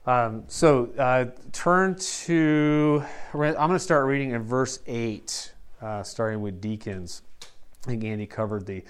Turn to, I'm going to start reading in verse 8, starting with deacons. I think Andy covered the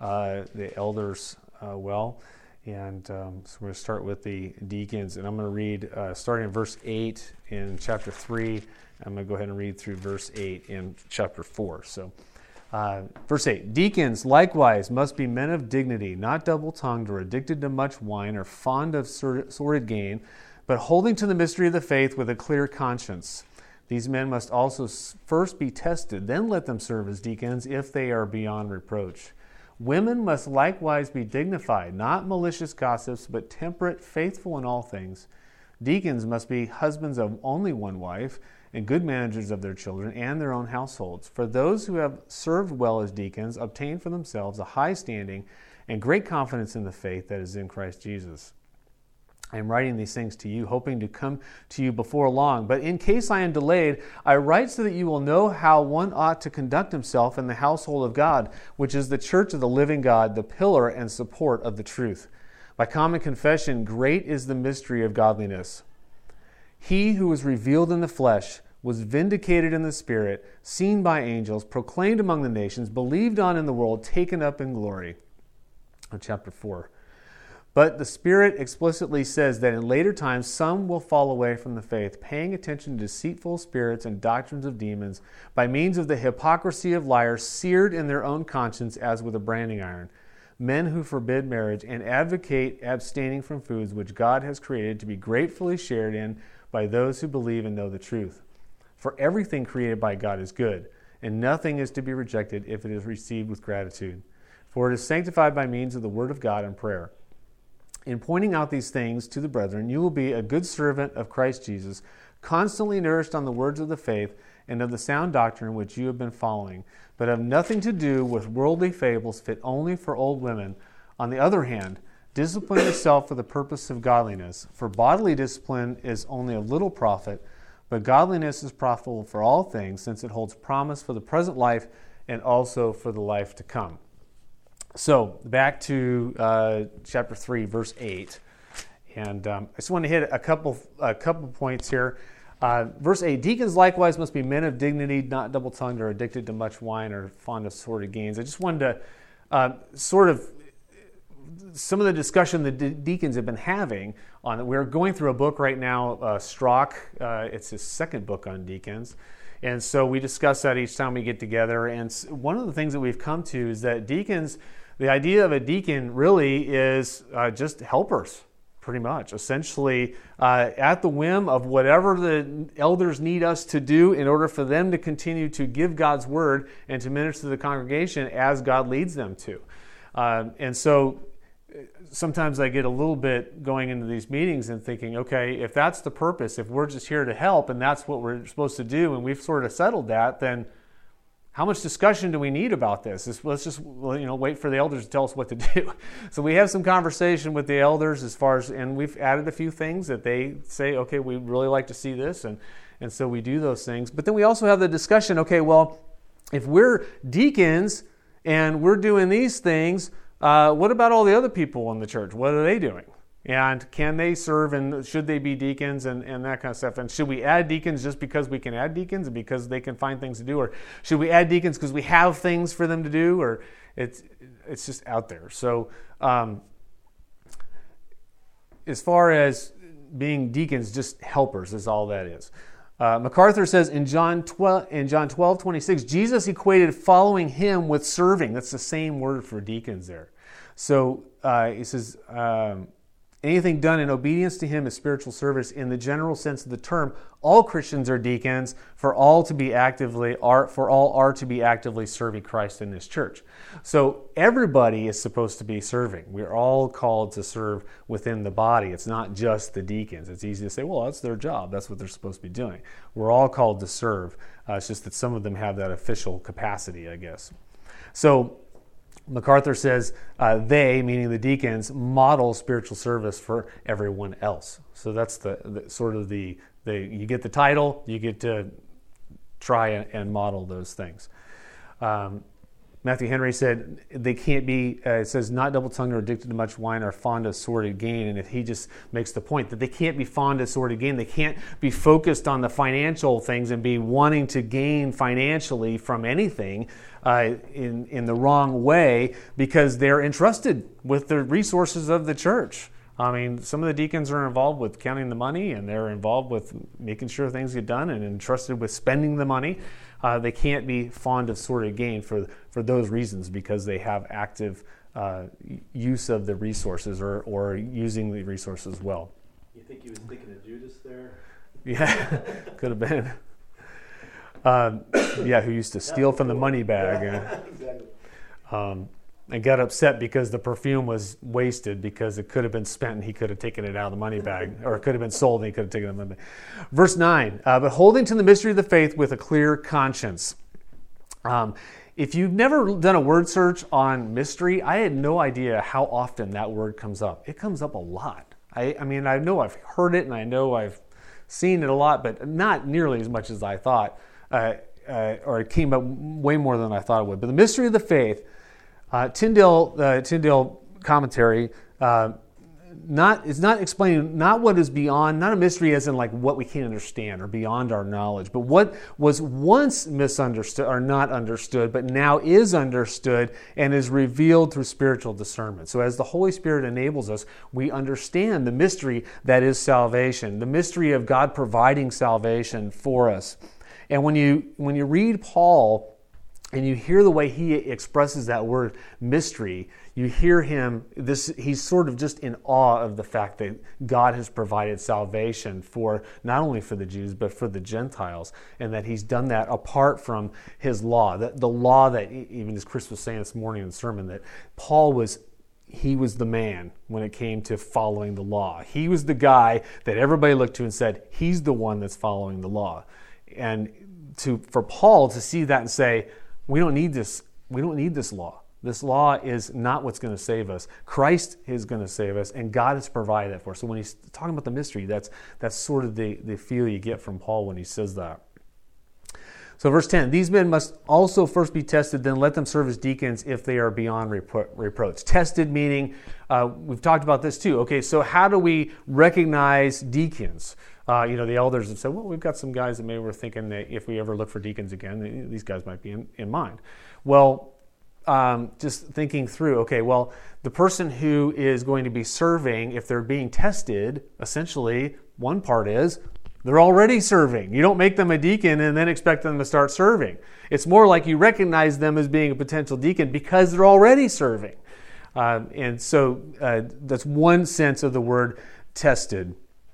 elders well. And so we're going to start with the deacons. And I'm going to read, starting in verse 8 in chapter 3. I'm going to go ahead and read through verse 8 in chapter 4. So, verse 8, deacons likewise must be men of dignity, not double-tongued or addicted to much wine or fond of sordid gain, but holding to the mystery of the faith with a clear conscience. These men must also first be tested, then let them serve as deacons if they are beyond reproach. Women must likewise be dignified, not malicious gossips, but temperate, faithful in all things. Deacons must be husbands of only one wife, and good managers of their children and their own households. For those who have served well as deacons obtain for themselves a high standing and great confidence in the faith that is in Christ Jesus. I am writing these things to you, hoping to come to you before long. But in case I am delayed, I write so that you will know how one ought to conduct himself in the household of God, which is the church of the living God, the pillar and support of the truth. By common confession, great is the mystery of godliness. He who was revealed in the flesh was vindicated in the Spirit, seen by angels, proclaimed among the nations, believed on in the world, taken up in glory. Chapter 4. But the Spirit explicitly says that in later times some will fall away from the faith, paying attention to deceitful spirits and doctrines of demons, by means of the hypocrisy of liars, seared in their own conscience as with a branding iron. Men who forbid marriage and advocate abstaining from foods which God has created to be gratefully shared in by those who believe and know the truth. For everything created by God is good, and nothing is to be rejected if it is received with gratitude. For it is sanctified by means of the word of God and prayer. In pointing out these things to the brethren, you will be a good servant of Christ Jesus, constantly nourished on the words of the faith and of the sound doctrine which you have been following, but have nothing to do with worldly fables fit only for old women. On the other hand, discipline yourself for the purpose of godliness. For bodily discipline is only a little profit, but godliness is profitable for all things, since it holds promise for the present life and also for the life to come. So, back to chapter 3, verse 8. And I just want to hit a couple points here. Verse 8, deacons likewise must be men of dignity, not double-tongued or addicted to much wine or fond of sordid gains. I just wanted to some of the discussion the deacons have been having on it. We're going through a book right now, Strauch. It's his second book on deacons. And so we discuss that each time we get together. And one of the things that we've come to is that deacons, the idea of a deacon really is just helpers, pretty much. Essentially, at the whim of whatever the elders need us to do in order for them to continue to give God's word and to minister to the congregation as God leads them to. And so sometimes I get a little bit going into these meetings and thinking, okay, if that's the purpose, if we're just here to help and that's what we're supposed to do and we've sort of settled that, then how much discussion do we need about this? Let's just wait for the elders to tell us what to do. So we have some conversation with the elders and we've added a few things that they say, okay, we'd really like to see this, and so we do those things. But then we also have the discussion, okay, well, if we're deacons and we're doing these things, what about all the other people in the church? What are they doing? And can they serve, and should they be deacons and that kind of stuff? And should we add deacons just because we can add deacons and because they can find things to do? Or should we add deacons because we have things for them to do? Or it's just out there. So as far as being deacons, just helpers is all that is. MacArthur says in John 12:26, Jesus equated following him with serving. That's the same word for deacons there. So he says, anything done in obedience to him is spiritual service in the general sense of the term. All Christians are deacons, for all are to be actively serving Christ in His church. So everybody is supposed to be serving. We're all called to serve within the body. It's not just the deacons. It's easy to say, well, that's their job. That's what they're supposed to be doing. We're all called to serve. It's just that some of them have that official capacity, I guess. So MacArthur says they, meaning the deacons, model spiritual service for everyone else. So that's the sort of the you get the title, you get to try and model those things. Matthew Henry said they can't be, it says, not double-tongued or addicted to much wine or fond of sordid gain. And if he just makes the point that they can't be fond of sordid gain, they can't be focused on the financial things and be wanting to gain financially from anything in the wrong way, because they're entrusted with the resources of the church. I mean, some of the deacons are involved with counting the money, and they're involved with making sure things get done and entrusted with spending the money. They can't be fond of sordid gain for those reasons, because they have active use of the resources or using the resources well. You think he was thinking of Judas there? Yeah, could have been. Who used to steal from the money bag. Exactly. And got upset because the perfume was wasted, because it could have been spent and he could have taken it out of the money bag, or it could have been sold and he could have taken it out of the money bag. Verse 9, but holding to the mystery of the faith with a clear conscience. If you've never done a word search on mystery, I had no idea how often that word comes up. It comes up a lot. I mean, I know I've heard it and I know I've seen it a lot, but not nearly as much as I thought, or it came up way more than I thought it would. But the mystery of the faith, Tyndale commentary, is not explaining, not what is beyond, not a mystery as in like what we can't understand or beyond our knowledge, but what was once misunderstood or not understood, but now is understood and is revealed through spiritual discernment. So as the Holy Spirit enables us, we understand the mystery that is salvation, the mystery of God providing salvation for us. And when you read Paul, and you hear the way he expresses that word mystery, you hear him, he's sort of just in awe of the fact that God has provided salvation for not only for the Jews, but for the Gentiles, and that he's done that apart from his law. The law that, even as Chris was saying this morning in the sermon, that Paul was the man when it came to following the law. He was the guy that everybody looked to and said, he's the one that's following the law. And for Paul to see that and say, we don't need this. We don't need this law. This law is not what's going to save us. Christ is going to save us, and God has provided that for us. So when he's talking about the mystery, that's sort of the feel you get from Paul when he says that. So verse 10, these men must also first be tested, then let them serve as deacons if they are beyond reproach. Tested meaning, we've talked about this too. Okay, so how do we recognize deacons? The elders have said, well, we've got some guys that maybe we're thinking that if we ever look for deacons again, these guys might be in mind. Well, just thinking through, okay, well, the person who is going to be serving, if they're being tested, essentially, one part is they're already serving. You don't make them a deacon and then expect them to start serving. It's more like you recognize them as being a potential deacon because they're already serving. And so that's one sense of the word tested.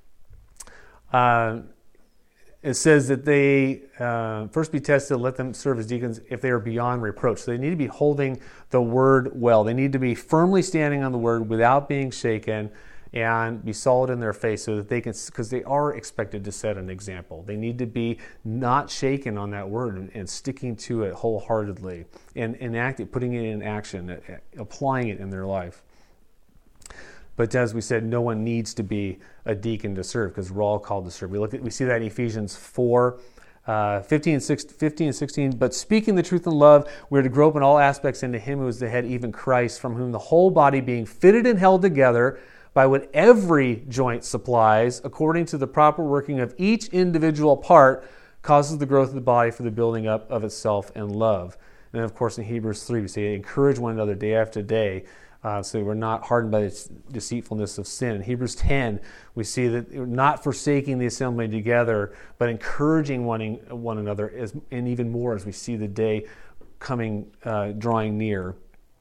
It says that they first be tested, let them serve as deacons if they are beyond reproach. So they need to be holding the word well. They need to be firmly standing on the word without being shaken, and be solid in their faith so that they can, because they are expected to set an example. They need to be not shaken on that word and sticking to it wholeheartedly and putting it in action, applying it in their life. But as we said, no one needs to be a deacon to serve because we're all called to serve. We see that in Ephesians 4, 15 and 16. But speaking the truth in love, we are to grow up in all aspects into him who is the head, even Christ, from whom the whole body being fitted and held together by what every joint supplies, according to the proper working of each individual part, causes the growth of the body for the building up of itself in love. And then, of course, in Hebrews 3, we say, encourage one another day after day, so we're not hardened by the deceitfulness of sin. In Hebrews 10, we see that we're not forsaking the assembly together, but encouraging one another, and even more as we see the day coming, drawing near.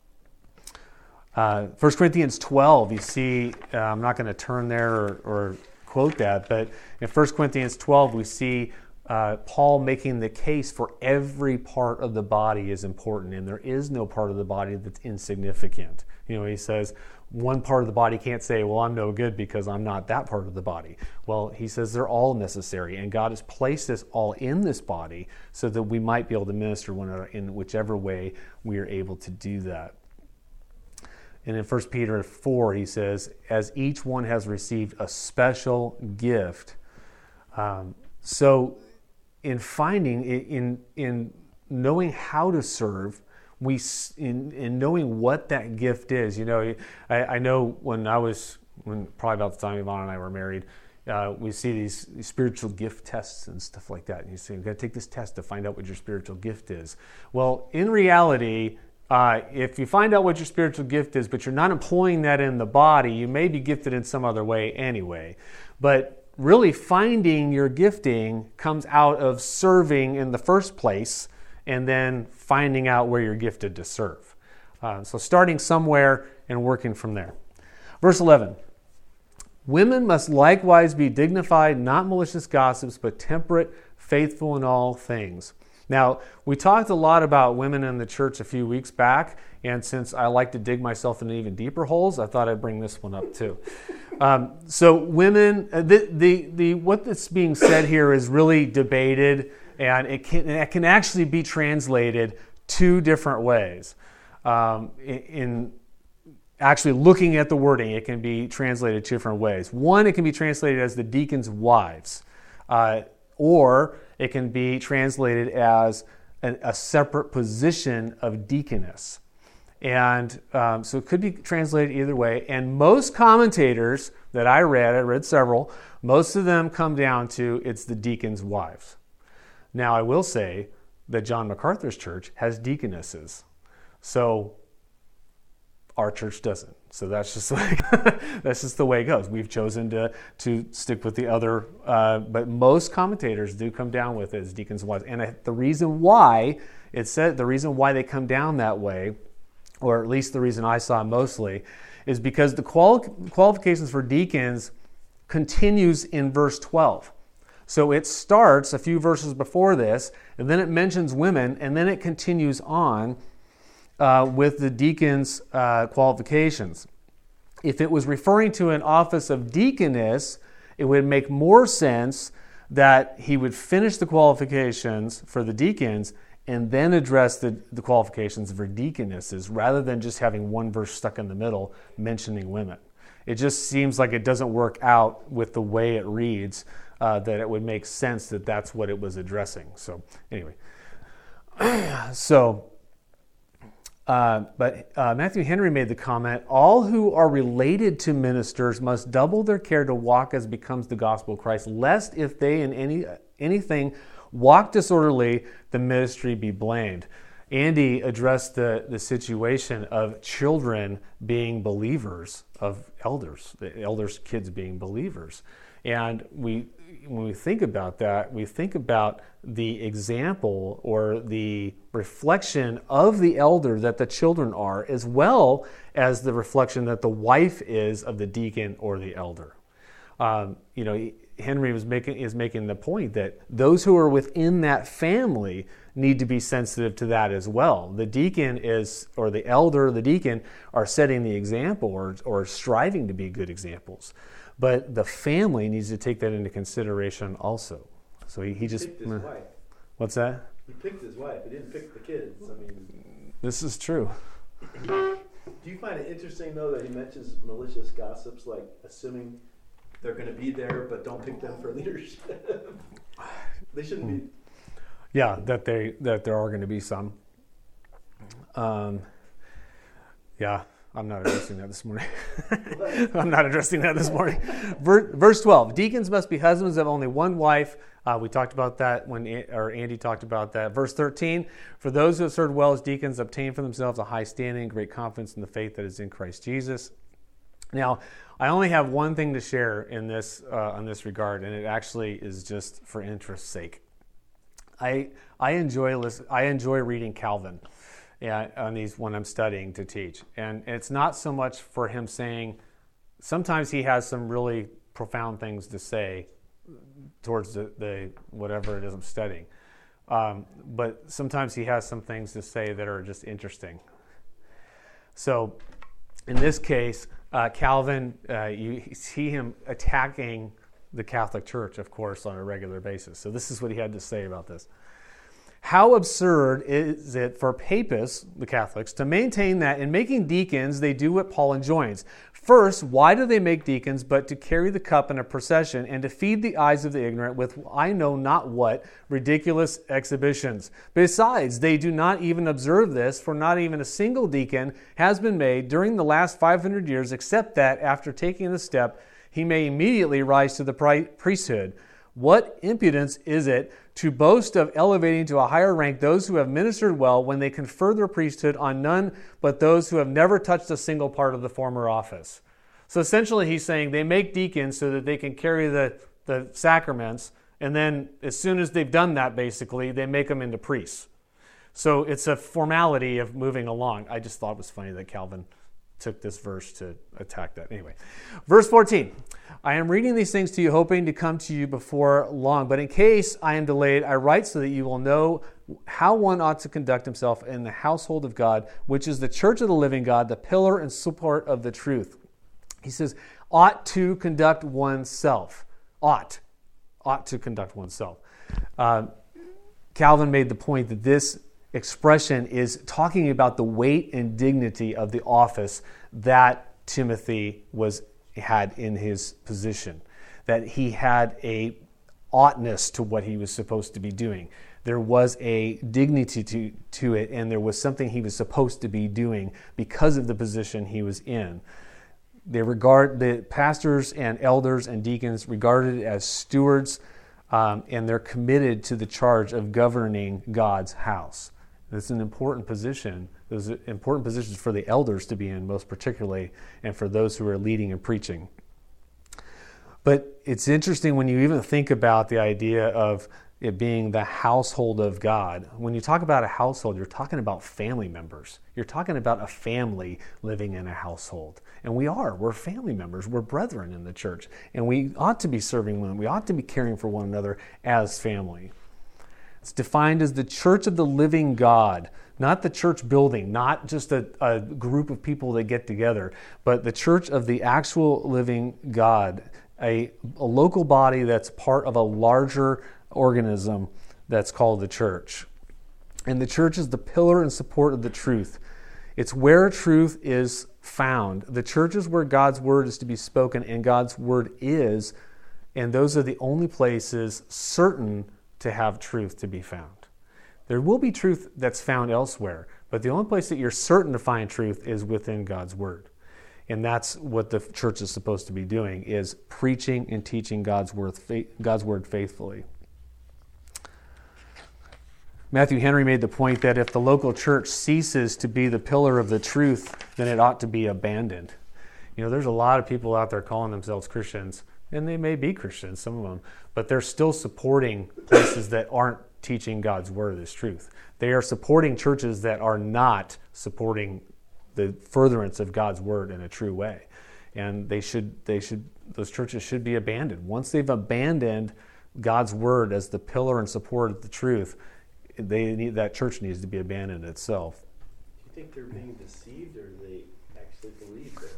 1 Corinthians 12, you see, I'm not going to turn there or quote that, but in 1 Corinthians 12, we see Paul making the case for every part of the body is important, and there is no part of the body that's insignificant. He says one part of the body can't say, well, I'm no good because I'm not that part of the body. Well, he says they're all necessary, and God has placed us all in this body so that we might be able to minister one another in whichever way we are able to do that. And in 1 Peter 4, he says, as each one has received a special gift. So in knowing how to serve, in knowing what that gift is. I know when probably about the time Yvonne and I were married, we see these spiritual gift tests and stuff like that. And you say, you've got to take this test to find out what your spiritual gift is. Well, in reality, if you find out what your spiritual gift is, but you're not employing that in the body, you may be gifted in some other way anyway. But really finding your gifting comes out of serving in the first place and then finding out where you're gifted to serve. So starting somewhere and working from there. Verse 11. Women must likewise be dignified, not malicious gossips, but temperate, faithful in all things. Now, we talked a lot about women in the church a few weeks back, and since I like to dig myself into even deeper holes, I thought I'd bring this one up too. So women, what that's being said here is really debated, and it can actually be translated two different ways. In actually looking at the wording, it can be translated two different ways. One, it can be translated as the deacons' wives, or it can be translated as a separate position of deaconess. And so it could be translated either way. And most commentators that I read several, most of them come down to it's the deacons' wives. Now, I will say that John MacArthur's church has deaconesses. So our church doesn't. So that's just that's just the way it goes. We've chosen to stick with the other, but most commentators do come down with it as deacons' wives. And the reason why they come down that way, or at least the reason I saw mostly, is because the qualifications for deacons continues in verse 12. So it starts a few verses before this, and then it mentions women, and then it continues on with the deacon's qualifications. If it was referring to an office of deaconess, it would make more sense that he would finish the qualifications for the deacons and then address the qualifications for deaconesses, rather than just having one verse stuck in the middle mentioning women. It just seems like it doesn't work out with the way it reads, that it would make sense that that's what it was addressing. So anyway, but Matthew Henry made the comment, all who are related to ministers must double their care to walk as becomes the gospel of Christ, lest if they in anything walk disorderly, the ministry be blamed. Andy addressed the situation of children being believers, of elders, the elders' kids being believers. And when we think about that, we think about the example or the reflection of the elder that the children are, as well as the reflection that the wife is of the deacon or the elder. Henry is making the point that those who are within that family need to be sensitive to that as well. The deacon the elder, the deacon are setting the example or striving to be good examples. But the family needs to take that into consideration also. So he just picked his wife. What's that? He picked his wife. He didn't pick the kids. This is true. Do you find it interesting though that he mentions malicious gossips, like assuming they're going to be there, but don't pick them for leadership? They shouldn't be. Yeah, that there are going to be some. Yeah. I'm not addressing that this morning. Verse 12, deacons must be husbands of only one wife. We talked about that Andy talked about that. Verse 13, for those who have served well as deacons obtain for themselves a high standing, great confidence in the faith that is in Christ Jesus. Now, I only have one thing to share in this regard, and it actually is just for interest's sake. I enjoy reading Calvin. On these when I'm studying to teach. And it's not so much for him saying, sometimes he has some really profound things to say towards the whatever it is I'm studying. But sometimes he has some things to say that are just interesting. So in this case, Calvin, you see him attacking the Catholic Church, of course, on a regular basis. So this is what he had to say about this. How absurd is it for papists, the Catholics, to maintain that in making deacons, they do what Paul enjoins. First, why do they make deacons but to carry the cup in a procession and to feed the eyes of the ignorant with I know not what ridiculous exhibitions? Besides, they do not even observe this, for not even a single deacon has been made during the last 500 years, except that after taking the step, he may immediately rise to the priesthood. What impudence is it to boast of elevating to a higher rank those who have ministered well when they confer their priesthood on none but those who have never touched a single part of the former office? So essentially he's saying they make deacons so that they can carry the sacraments, and then as soon as they've done that, basically, they make them into priests. So it's a formality of moving along. I just thought it was funny that Calvin took this verse to attack that. Anyway, verse 14. I am reading these things to you, hoping to come to you before long. But in case I am delayed, I write so that you will know how one ought to conduct himself in the household of God, which is the church of the living God, the pillar and support of the truth. He says, ought to conduct oneself. Ought to conduct oneself. Calvin made the point that this expression is talking about the weight and dignity of the office that Timothy had in his position, that he had a oughtness to what he was supposed to be doing. There was a dignity to it, and there was something he was supposed to be doing because of the position he was in. The pastors and elders and deacons regarded it as stewards, and they're committed to the charge of governing God's house. It's an important position. Those are important positions for the elders to be in, most particularly, and for those who are leading and preaching. But it's interesting when you even think about the idea of it being the household of God. When you talk about a household, you're talking about family members. You're talking about a family living in a household. And we're family members. We're brethren in the church. And we ought to be serving one. We ought to be caring for one another as family. It's defined as the church of the living God, not the church building, not just a group of people that get together, but the church of the actual living God, a local body that's part of a larger organism that's called the church. And the church is the pillar and support of the truth. It's where truth is found. The church is where God's word is to be spoken, and God's word is, and those are the only places certain to have truth to be found. There will be truth that's found elsewhere, but the only place that you're certain to find truth is within God's word. And that's what the church is supposed to be doing, is preaching and teaching God's word faithfully. Matthew Henry made the point that if the local church ceases to be the pillar of the truth, then it ought to be abandoned. You know, there's a lot of people out there calling themselves Christians, and they may be Christians, some of them, but they're still supporting places that aren't teaching God's word as truth. They are supporting churches that are not supporting the furtherance of God's word in a true way. And those churches should be abandoned. Once they've abandoned God's word as the pillar and support of the truth, that church needs to be abandoned itself. Do you think they're being deceived, or do they actually believe that?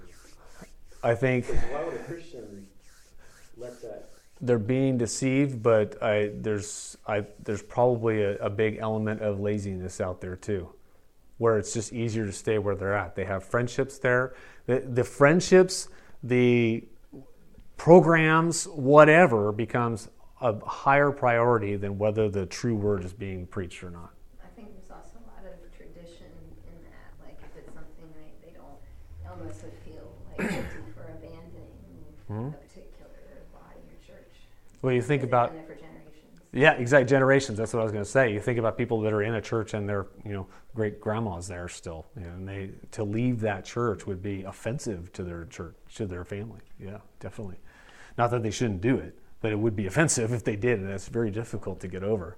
I think. Why would a Christian let that? They're being deceived, but there's probably a big element of laziness out there too, where it's just easier to stay where they're at. They have friendships there. The friendships, the programs, whatever, becomes a higher priority than whether the true word is being preached or not. I think there's also a lot of tradition in that. Like if it's something they don't, almost would feel like guilty for abandoning a particular body or church. Well, you think about there for generations. Yeah, exactly. Generations. That's what I was going to say. You think about people that are in a church and their great grandmas there still, and to leave that church would be offensive to their church, to their family. Yeah, definitely. Not that they shouldn't do it, but it would be offensive if they did, and that's very difficult to get over.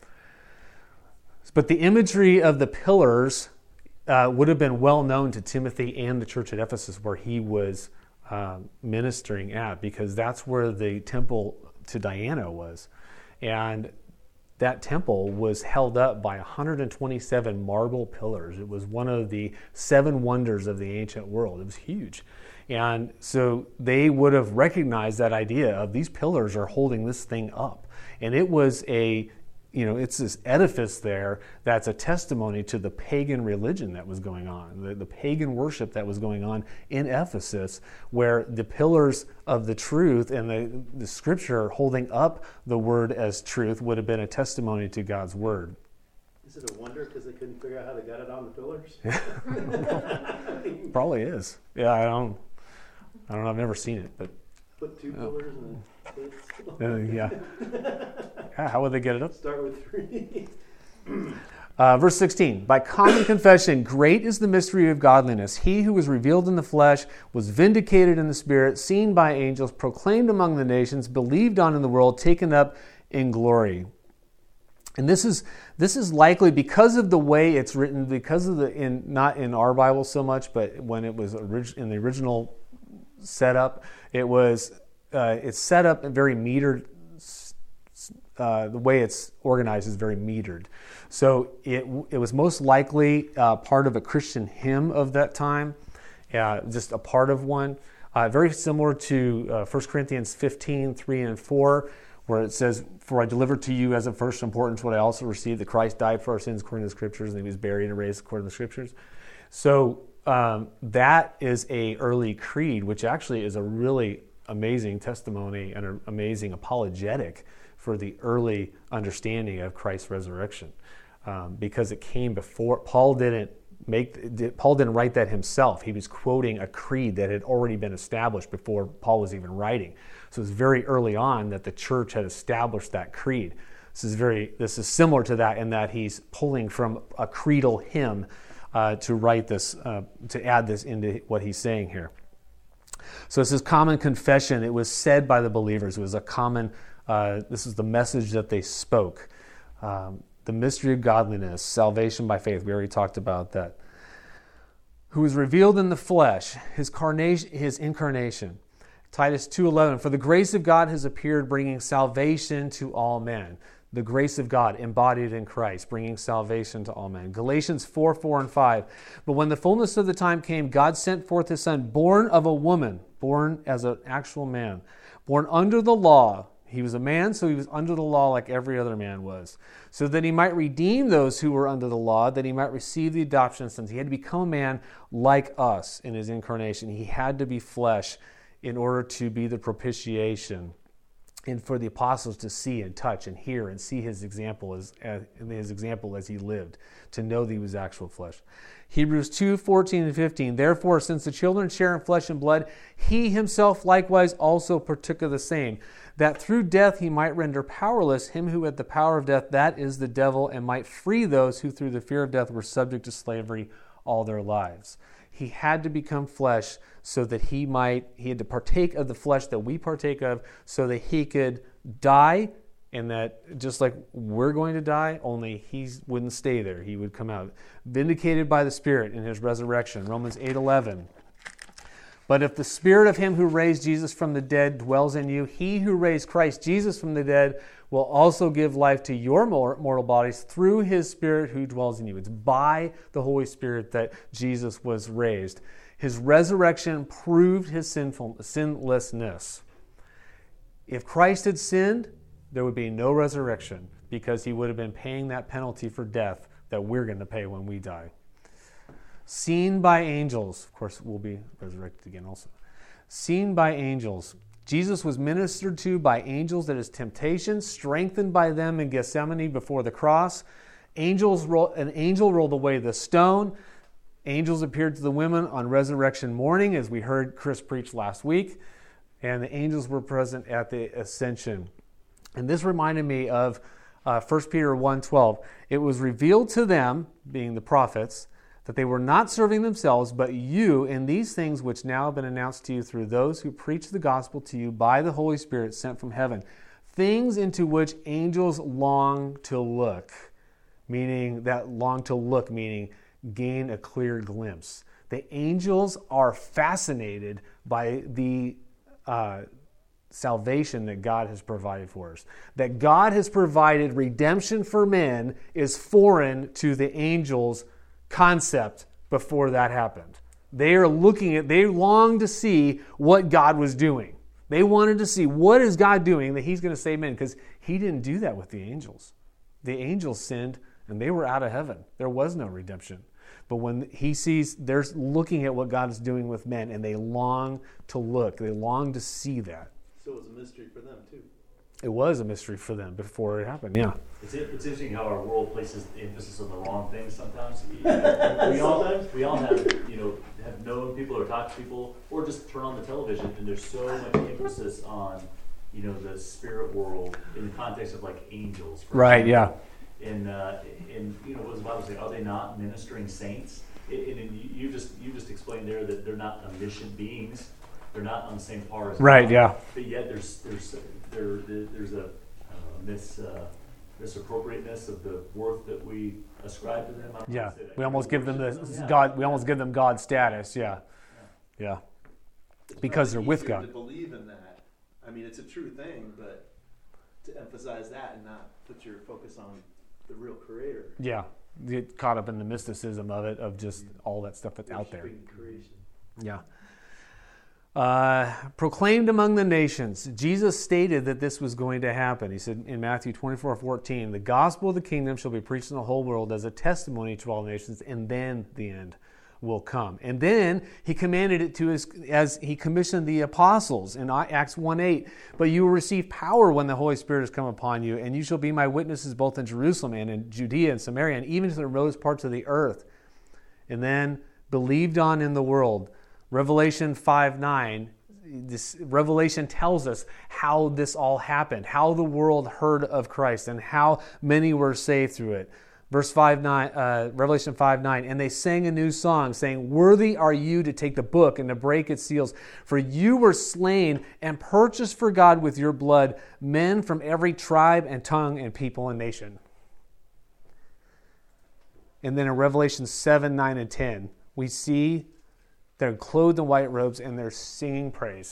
But the imagery of the pillars would have been well known to Timothy and the church at Ephesus, where he was ministering at, because that's where the temple to Diana was. And that temple was held up by 127 marble pillars. It was one of the 7 wonders of the ancient world. It was huge. And so they would have recognized that idea of these pillars are holding this thing up. And it was a it's this edifice there that's a testimony to the pagan religion that was going on, the pagan worship that was going on in Ephesus, where the pillars of the truth and the scripture holding up the word as truth would have been a testimony to God's word. Is it a wonder because they couldn't figure out how they got it on the pillars? Probably is. Yeah, I don't know. I've never seen it, but put 2 pillars and yeah. How would they get it up? Start with 3. Verse 16, by common confession, great is the mystery of godliness. He who was revealed in the flesh was vindicated in the spirit, seen by angels, proclaimed among the nations, believed on in the world, taken up in glory. And this is likely because of the way it's written, because of not in our Bible so much, but when it was in the original setup, it's set up very metered. The way it's organized is very metered. So it was most likely part of a Christian hymn of that time, just a part of one. Very similar to 1 Corinthians 15, 3 and 4, where it says, "For I delivered to you as of first importance what I also received, that Christ died for our sins according to the Scriptures, and he was buried and raised according to the Scriptures." So that is a early creed, which actually is a really amazing testimony and an amazing apologetic for the early understanding of Christ's resurrection, because it came before. Paul didn't write that himself. He was quoting a creed that had already been established before Paul was even writing. So it's very early on that the church had established that creed. This is similar to that in that he's pulling from a creedal hymn to write this, to add this into what he's saying here. So this is common confession. It was said by the believers. It was a common. This is the message that they spoke. The mystery of godliness, salvation by faith. We already talked about that. Who was revealed in the flesh, his incarnation. Titus 2:11. For the grace of God has appeared, bringing salvation to all men. The grace of God embodied in Christ, bringing salvation to all men. Galatians 4:4 and 5. But when the fullness of the time came, God sent forth his Son, born of a woman, born as an actual man, born under the law. He was a man, so he was under the law like every other man was, so that he might redeem those who were under the law, that he might receive the adoption of sons. He had to become a man like us in his incarnation. He had to be flesh in order to be the propitiation, and for the apostles to see and touch and hear and see his example as he lived, to know that he was actual flesh. Hebrews 2:14 and 15. Therefore, since the children share in flesh and blood, he himself likewise also partook of the same, that through death he might render powerless him who had the power of death, that is the devil, and might free those who through the fear of death were subject to slavery all their lives. He had to become flesh so that he had to partake of the flesh that we partake of, so that he could die, and that just like we're going to die, only he wouldn't stay there. He would come out. Vindicated by the Spirit in his resurrection. Romans 8:11. But if the Spirit of him who raised Jesus from the dead dwells in you, he who raised Christ Jesus from the dead will also give life to your mortal bodies through his Spirit who dwells in you. It's by the Holy Spirit that Jesus was raised. His resurrection proved his sinlessness. If Christ had sinned, there would be no resurrection, because he would have been paying that penalty for death that we're going to pay when we die. Seen by angels. Of course, we'll be resurrected again also. Seen by angels. Jesus was ministered to by angels at his temptation, strengthened by them in Gethsemane before the cross. An angel rolled away the stone. Angels appeared to the women on resurrection morning, as we heard Chris preach last week. And the angels were present at the ascension. And this reminded me of 1 Peter 1:12. It was revealed to them, being the prophets, that they were not serving themselves, but you in these things which now have been announced to you through those who preach the gospel to you by the Holy Spirit sent from heaven. Things into which angels long to look, meaning gain a clear glimpse. The angels are fascinated by the salvation that God has provided for us. That God has provided redemption for men is foreign to the angels' concept before that happened. They long to see what God was doing. They wanted to see, what is God doing that he's going to save men? Because he didn't do that with the angels. The angels sinned and they were out of heaven. There was no redemption. But when he sees, they're looking at what God is doing with men, and they long to look. They long to see that. So it was a mystery for them, too. It was a mystery for them before it happened, yeah. It's interesting how our world places the emphasis on the wrong things sometimes. We all have known people or talked to people or just turn on the television, and there's so much emphasis on, the spirit world in the context of like angels. Right, yeah. And what does the Bible say? Are they not ministering saints? And you just explained there that they're not omniscient beings. They're not on the same par as right, God. Yeah. But yet there's a misappropriateness of the worth that we ascribe to them. Yeah, we almost give them God. We almost give them God status. Yeah. It's because they're with God. To believe in that, I mean, it's a true thing, but to emphasize that and not put your focus on the real Creator. Yeah, get caught up in the mysticism of it, of just all that stuff that's out there. Creation. Yeah. Proclaimed among the nations. Jesus stated that this was going to happen. He said in Matthew 24:14, the gospel of the kingdom shall be preached in the whole world as a testimony to all nations, and then the end will come. And then he commanded it to as he commissioned the apostles in Acts 1:8. But you will receive power when the Holy Spirit has come upon you, and you shall be my witnesses both in Jerusalem and in Judea and Samaria and even to the remotest parts of the earth. And then believed on in the world. Revelation 5:9, this Revelation tells us how this all happened, how the world heard of Christ, and how many were saved through it. Verse 5:9, Revelation 5:9, and they sang a new song, saying, worthy are you to take the book and to break its seals, for you were slain and purchased for God with your blood men from every tribe and tongue and people and nation. And then in Revelation 7:9 and 10, we see they're clothed in white robes and they're singing praise.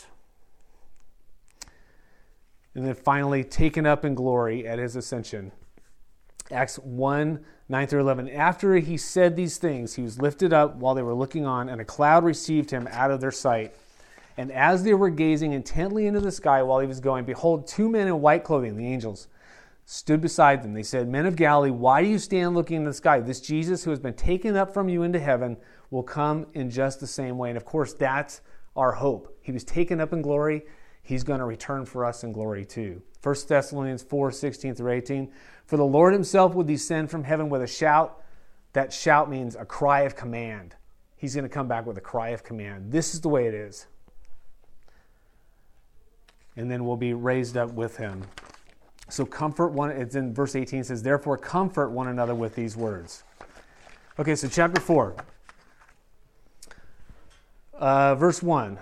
And then finally, taken up in glory at his ascension. Acts 1:9-11. After he said these things, he was lifted up while they were looking on, and a cloud received him out of their sight. And as they were gazing intently into the sky while he was going, behold, two men in white clothing, the angels, stood beside them. They said, men of Galilee, why do you stand looking into the sky? This Jesus who has been taken up from you into heaven will come in just the same way. And of course, that's our hope. He was taken up in glory. He's going to return for us in glory too. 1 Thessalonians 4:16-18. For the Lord himself will descend from heaven with a shout. That shout means a cry of command. He's going to come back with a cry of command. This is the way it is. And then we'll be raised up with him. So comfort one, it's in verse 18, it says, therefore comfort one another with these words. Okay, so chapter 4. Verse 1.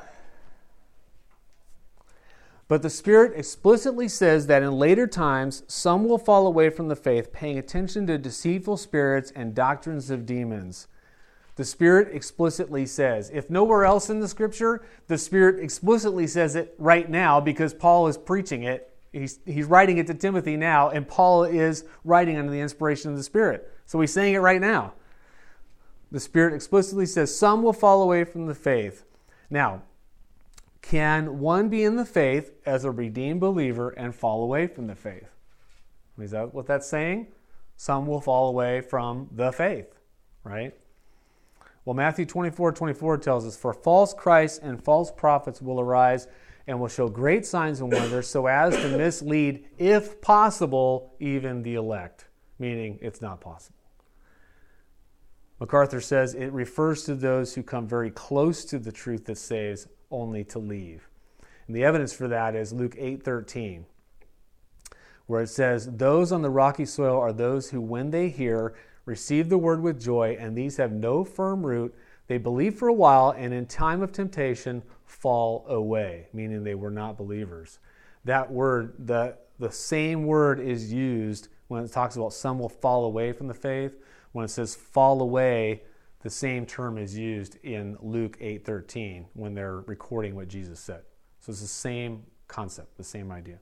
But the Spirit explicitly says that in later times some will fall away from the faith, paying attention to deceitful spirits and doctrines of demons. The Spirit explicitly says. If nowhere else in the Scripture, the Spirit explicitly says it right now because Paul is preaching it. He's writing it to Timothy now, and Paul is writing under the inspiration of the Spirit. So he's saying it right now. The Spirit explicitly says, some will fall away from the faith. Now, can one be in the faith as a redeemed believer and fall away from the faith? Is that what that's saying? Some will fall away from the faith, right? Well, Matthew 24:24 tells us, for false Christs and false prophets will arise and will show great signs and wonders so as to mislead, if possible, even the elect. Meaning, it's not possible. MacArthur says it refers to those who come very close to the truth that saves, only to leave. And the evidence for that is Luke 8:13, where it says, those on the rocky soil are those who, when they hear, receive the word with joy, and these have no firm root. They believe for a while, and in time of temptation fall away, meaning they were not believers. That word, the same word is used when it talks about some will fall away from the faith. When it says fall away, the same term is used in Luke 8:13 when they're recording what Jesus said. So it's the same concept, the same idea.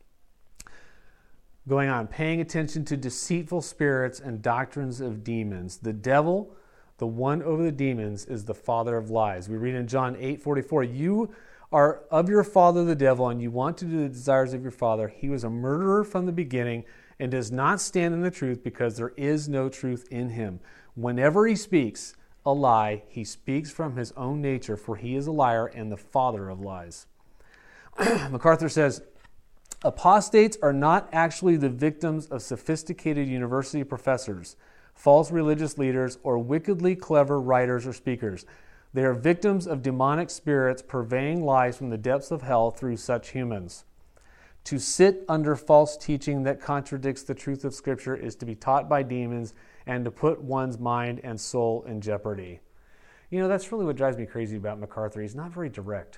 Going on, paying attention to deceitful spirits and doctrines of demons. The devil, the one over the demons, is the father of lies. We read in John 8:44, you are of your father the devil, and you want to do the desires of your father. He was a murderer from the beginning and does not stand in the truth because there is no truth in him. Whenever he speaks a lie, he speaks from his own nature, for he is a liar and the father of lies. MacArthur says, apostates are not actually the victims of sophisticated university professors, false religious leaders, or wickedly clever writers or speakers. They are victims of demonic spirits purveying lies from the depths of hell through such humans. To sit under false teaching that contradicts the truth of Scripture is to be taught by demons and to put one's mind and soul in jeopardy. You know, that's really what drives me crazy about MacArthur. He's not very direct.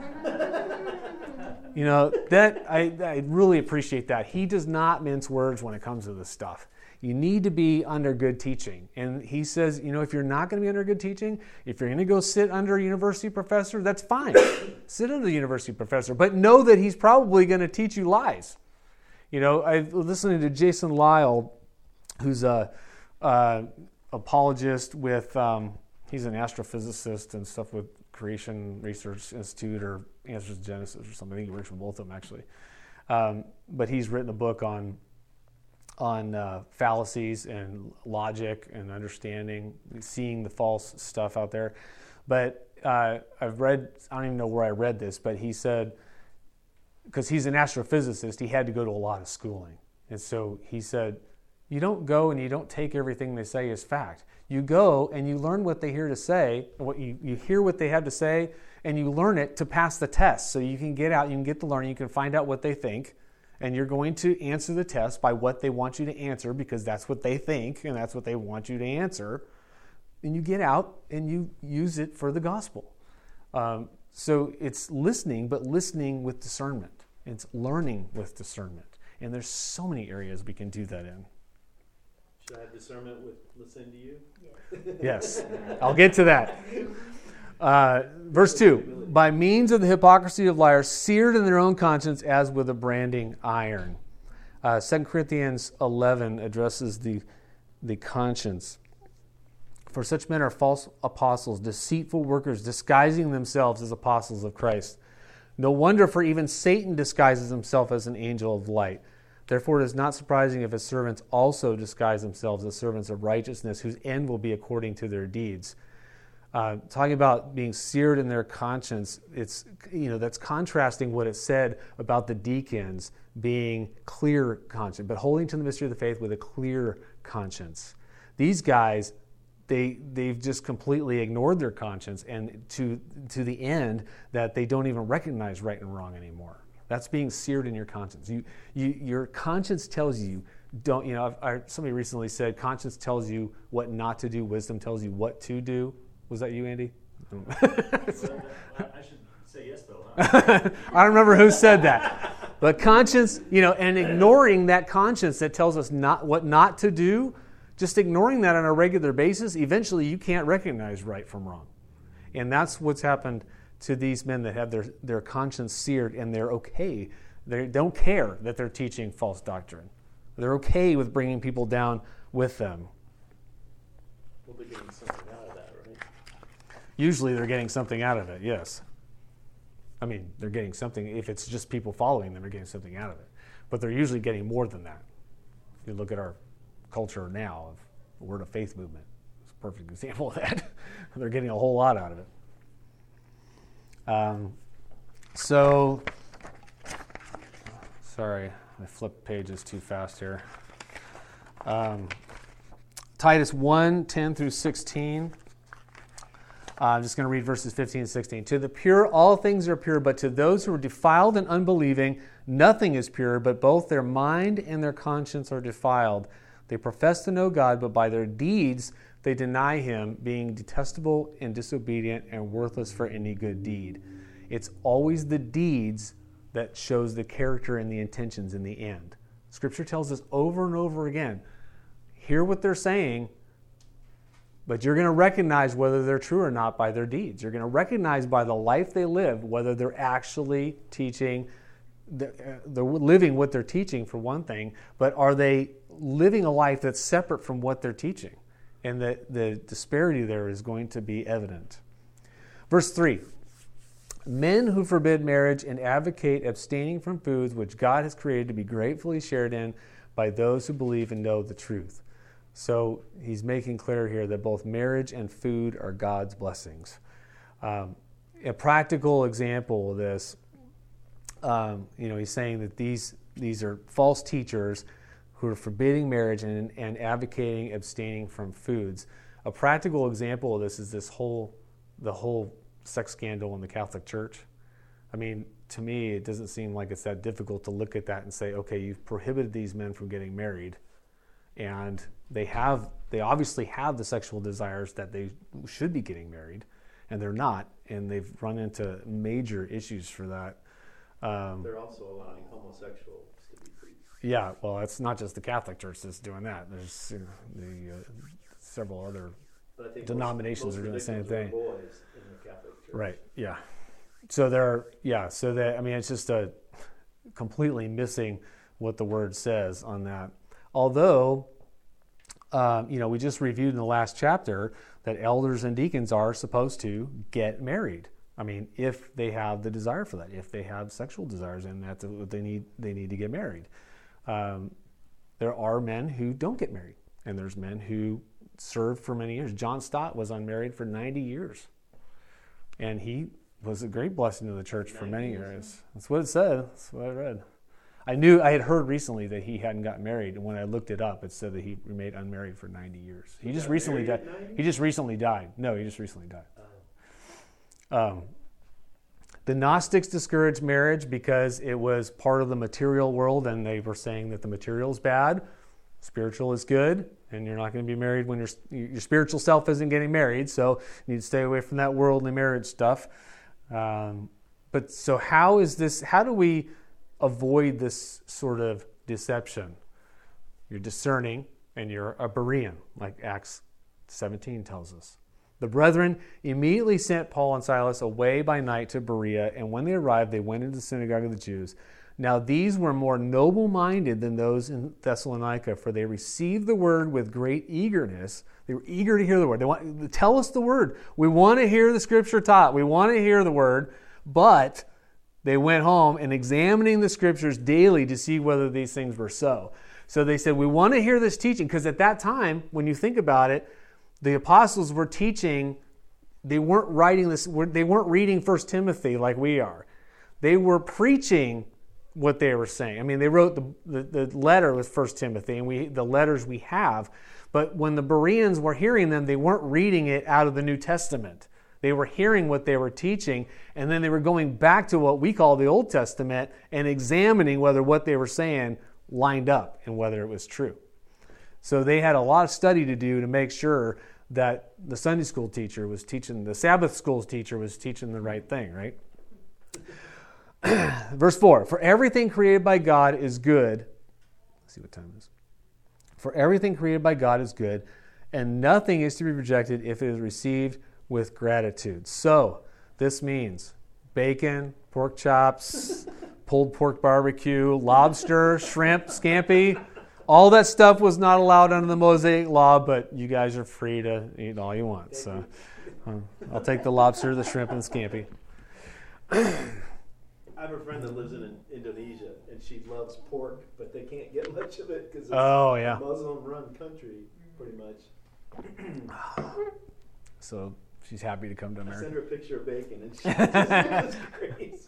You know, that I really appreciate that. He does not mince words when it comes to this stuff. You need to be under good teaching. And he says, you know, if you're not going to be under good teaching, if you're going to go sit under a university professor, that's fine. Sit under the university professor. But know that he's probably going to teach you lies. You know, I was listening to Jason Lyle, who's a apologist with, he's an astrophysicist and stuff with Creation Research Institute or Answers to Genesis or something. I think he works with both of them, actually. But he's written a book on fallacies and logic and understanding, seeing the false stuff out there. But I've read, I don't even know where I read this, but he said, because he's an astrophysicist, he had to go to a lot of schooling. And so he said, you don't go and you don't take everything they say as fact. You go and you learn what they hear to say, what you hear what they have to say, and you learn it to pass the test. So you can get out, you can get the learning, you can find out what they think, and you're going to answer the test by what they want you to answer because that's what they think and that's what they want you to answer. And you get out and you use it for the gospel. So it's listening, but listening with discernment. It's learning with discernment. And there's so many areas we can do that in. Should I have discernment with listening to you? Yes, I'll get to that. Verse 2, by means of the hypocrisy of liars, seared in their own conscience as with a branding iron. 2 Corinthians 11 addresses the conscience. For such men are false apostles, deceitful workers, disguising themselves as apostles of Christ. No wonder, for even Satan disguises himself as an angel of light. Therefore, it is not surprising if his servants also disguise themselves as servants of righteousness, whose end will be according to their deeds. Talking about being seared in their conscience, it's, you know, that's contrasting what it said about the deacons being clear conscience, but holding to the mystery of the faith with a clear conscience. These guys, they've just completely ignored their conscience, and to the end that they don't even recognize right and wrong anymore. That's being seared in your conscience. Your conscience tells you, don't, you know, somebody recently said, conscience tells you what not to do, wisdom tells you what to do. Was that you, Andy? I should say yes, though. Huh? I don't remember who said that. But conscience, you know, and ignoring that conscience that tells us what not to do, just ignoring that on a regular basis, eventually you can't recognize right from wrong. And that's what's happened to these men that have their conscience seared, and they're okay. They don't care that they're teaching false doctrine. They're okay with bringing people down with them. Well, they're getting something out of that, right? Usually they're getting something out of it, yes. I mean, they're getting something. If it's just people following them, they're getting something out of it. But they're usually getting more than that. If you look at our culture now of the Word of Faith movement, it's a perfect example of that. They're getting a whole lot out of it. Sorry, I flipped pages too fast here. Titus 1, 10 through 16. I'm just going to read verses 15 and 16. To the pure, all things are pure, but to those who are defiled and unbelieving, nothing is pure, but both their mind and their conscience are defiled. They profess to know God, but by their deeds they deny Him, being detestable and disobedient and worthless for any good deed. It's always the deeds that shows the character and the intentions in the end. Scripture tells us over and over again, hear what they're saying, but you're going to recognize whether they're true or not by their deeds. You're going to recognize by the life they live whether they're actually teaching, they're living what they're teaching for one thing, but are they living a life that's separate from what they're teaching? And the disparity there is going to be evident. Verse 3, Men who forbid marriage and advocate abstaining from foods which God has created to be gratefully shared in by those who believe and know the truth. So he's making clear here that both marriage and food are God's blessings. A practical example of this, he's saying that these are false teachers who are forbidding marriage and advocating abstaining from foods. A practical example of this is the whole sex scandal in the Catholic Church. I mean, to me, it doesn't seem like it's that difficult to look at that and say, okay, you've prohibited these men from getting married, and they obviously have the sexual desires that they should be getting married, and they're not, and they've run into major issues for that. They're also allowing homosexuals to be free. Yeah, well, it's not just the Catholic Church that's doing that. There's several other denominations are doing the same thing. Boys in the Catholic Church. Right. Yeah. So it's just completely missing what the word says on that. Although, we just reviewed in the last chapter that elders and deacons are supposed to get married. I mean, if they have the desire for that, if they have sexual desires, and that's what they need to get married. There are men who don't get married, and there's men who served for many years. John Stott was unmarried for 90 years, and he was a great blessing to the church for many years. That's what it said. That's what I read. I had heard recently that he hadn't gotten married, and when I looked it up, it said that he remained unmarried for 90 years. He just recently died. He just recently died. No, he just recently died. The Gnostics discouraged marriage because it was part of the material world, and they were saying that the material is bad, spiritual is good, and you're not going to be married when your spiritual self isn't getting married, so you need to stay away from that worldly marriage stuff. But so how do we avoid this sort of deception? You're discerning, and you're a Berean, like Acts 17 tells us. The brethren immediately sent Paul and Silas away by night to Berea, and when they arrived, they went into the synagogue of the Jews. Now these were more noble-minded than those in Thessalonica, for they received the word with great eagerness. They were eager to hear the word. They want to tell us the word. We want to hear the scripture taught. We want to hear the word, but they went home and examining the scriptures daily to see whether these things were so. So they said, we want to hear this teaching, because at that time, when you think about it, the apostles were teaching. They weren't writing this. They weren't reading 1 Timothy like we are. They were preaching what they were saying. I mean, they wrote the letter with 1 Timothy, and the letters we have. But when the Bereans were hearing them, they weren't reading it out of the New Testament. They were hearing what they were teaching, and then they were going back to what we call the Old Testament and examining whether what they were saying lined up and whether it was true. So they had a lot of study to do to make sure that the Sunday school teacher was teaching, the Sabbath school teacher was teaching the right thing, right? Verse 4, for everything created by God is good. Let's see what time it is. For everything created by God is good, and nothing is to be rejected if it is received with gratitude. So this means bacon, pork chops, pulled pork barbecue, lobster, shrimp, scampi. All that stuff was not allowed under the Mosaic law, but you guys are free to eat all you want. So I'll take the lobster, the shrimp, and the scampi. I have a friend that lives in Indonesia, and she loves pork, but they can't get much of it because it's a Muslim-run country, pretty much. So she's happy to come to America. I sent her a picture of bacon, and she just crazy.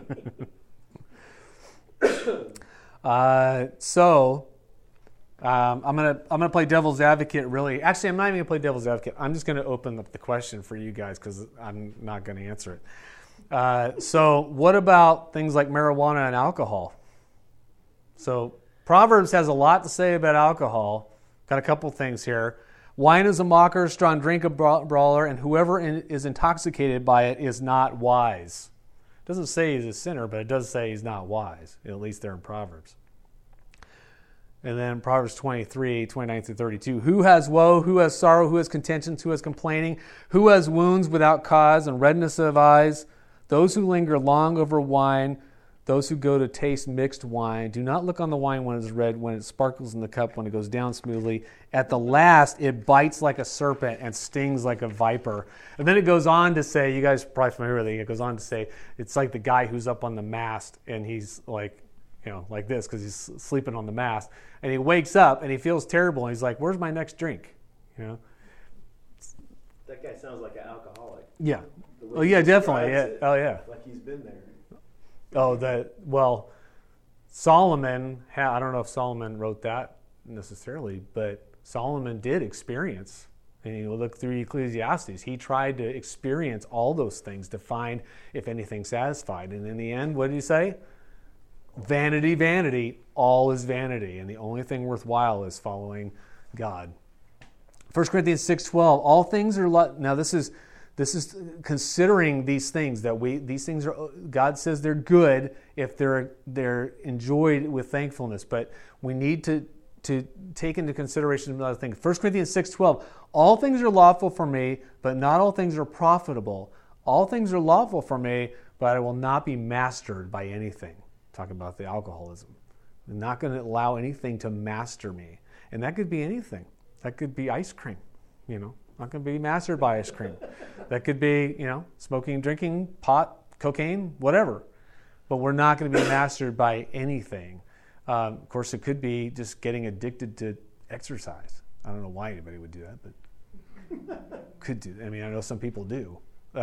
I'm gonna play devil's advocate. Really, actually, I'm not even gonna play devil's advocate. I'm just gonna open up the question for you guys because I'm not gonna answer it. So, what about things like marijuana and alcohol? So, Proverbs has a lot to say about alcohol. Got a couple things here. Wine is a mocker, strong drink a brawler, and whoever is intoxicated by it is not wise. It doesn't say he's a sinner, but it does say he's not wise, at least there in Proverbs. And then Proverbs 23, 29 through 32. Who has woe? Who has sorrow? Who has contentions? Who has complaining? Who has wounds without cause and redness of eyes? Those who linger long over wine, those who go to taste mixed wine, do not look on the wine when it is red, when it sparkles in the cup, when it goes down smoothly. At the last, it bites like a serpent and stings like a viper. And then it goes on to say, you guys are probably familiar with it, it goes on to say, it's like the guy who's up on the mast and he's like, like this because he's sleeping on the mast. And he wakes up and he feels terrible and he's like, where's my next drink? That guy sounds like an alcoholic. Yeah. The way Oh, he yeah, definitely. describes Yeah. it, Oh, yeah. like he's been there. Solomon, I don't know if Solomon wrote that necessarily, but Solomon did experience, and you look through Ecclesiastes, he tried to experience all those things to find if anything satisfied. And in the end, what did he say? Vanity, vanity, all is vanity. And the only thing worthwhile is following God. 1 Corinthians 6:12, all things are, now this is considering these things these things are, God says they're good if they're enjoyed with thankfulness, but we need to take into consideration another thing. 1 Corinthians 6:12, all things are lawful for me, but not all things are profitable. All things are lawful for me, but I will not be mastered by anything. Talking about the alcoholism. I'm not going to allow anything to master me. And that could be anything. That could be ice cream, Not going to be mastered by ice cream. That could be, smoking, drinking, pot, cocaine, whatever. But we're not going to be mastered by anything. Of course, it could be just getting addicted to exercise. I don't know why anybody would do that, but could do. I know some people do.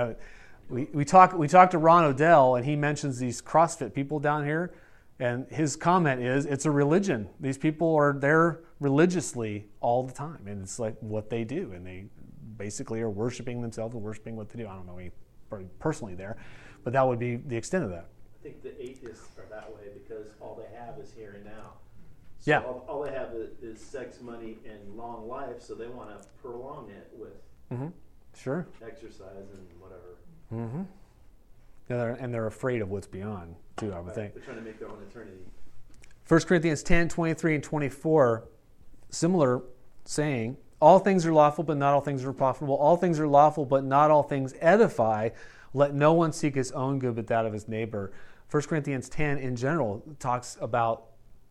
We talked to Ron Odell, and he mentions these CrossFit people down here, and his comment is, it's a religion. These people are there religiously all the time, and it's like what they do, and they basically are worshiping themselves and worshiping what they do. I don't know any personally there, but that would be the extent of that. I think the atheists are that way because all they have is here and now. So Yeah. all they have is sex, money, and long life, so they want to prolong it with Sure. exercise and whatever. Mm-hmm. And they're afraid of what's beyond, too, I would think. They're trying to make their own eternity. 1 Corinthians 10, 23 and 24, similar saying, all things are lawful, but not all things are profitable. All things are lawful, but not all things edify. Let no one seek his own good, but that of his neighbor. 1 Corinthians 10 in general talks about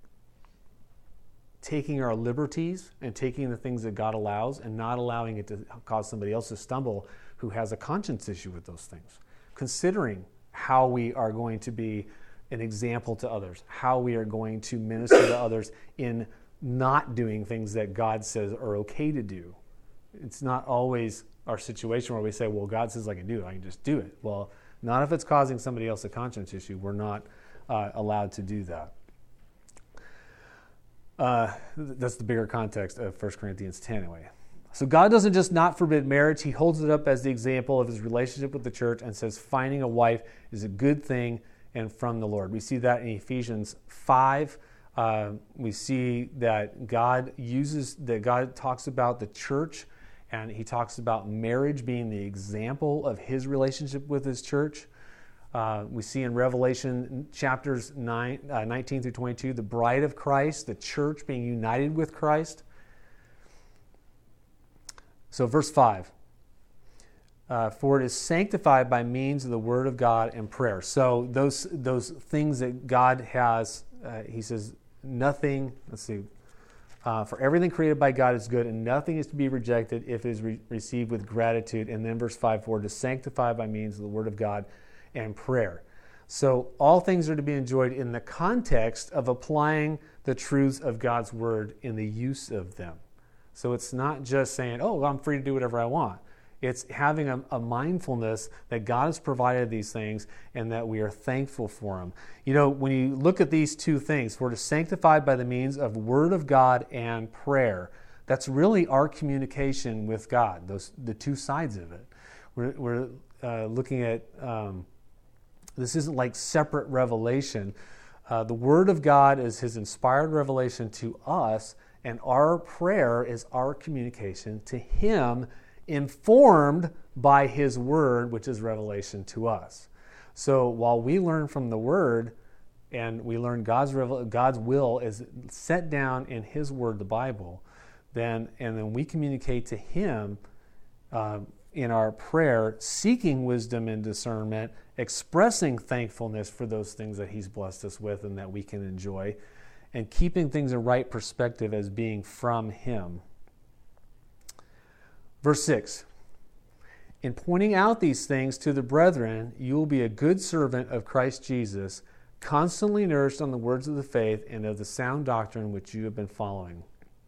taking our liberties and taking the things that God allows and not allowing it to cause somebody else to stumble who has a conscience issue with those things. Considering how we are going to be an example to others, how we are going to minister to others in not doing things that God says are okay to do. It's not always our situation where we say, well, God says I can do it, I can just do it. Well, not if it's causing somebody else a conscience issue. We're not allowed to do that. That's the bigger context of 1 Corinthians 10 anyway. So God doesn't just not forbid marriage. He holds it up as the example of his relationship with the church and says finding a wife is a good thing and from the Lord. We see that in Ephesians 5. We see that God talks about the church, and he talks about marriage being the example of his relationship with his church. We see in Revelation chapters 19 through 22, the bride of Christ, the church being united with Christ. So verse 5, for it is sanctified by means of the word of God and prayer. So those things that God has, he says, nothing, for everything created by God is good, and nothing is to be rejected if it is received with gratitude. And then verse 5, for it is sanctified by means of the word of God and prayer. So all things are to be enjoyed in the context of applying the truths of God's word in the use of them. So it's not just saying, oh, I'm free to do whatever I want. It's having a mindfulness that God has provided these things and that we are thankful for them. When you look at these two things, we're sanctified by the means of Word of God and prayer. That's really our communication with God, the two sides of it. We're looking at, this isn't like separate revelation. The Word of God is his inspired revelation to us, and our prayer is our communication to him, informed by his word, which is revelation to us. So while we learn from the word and we learn God's will is set down in his word, the Bible, and then we communicate to him in our prayer, seeking wisdom and discernment, expressing thankfulness for those things that He's blessed us with and that we can enjoy, and keeping things in right perspective as being from Him. Verse 6, in pointing out these things to the brethren, you will be a good servant of Christ Jesus, constantly nourished on the words of the faith and of the sound doctrine which you have been following.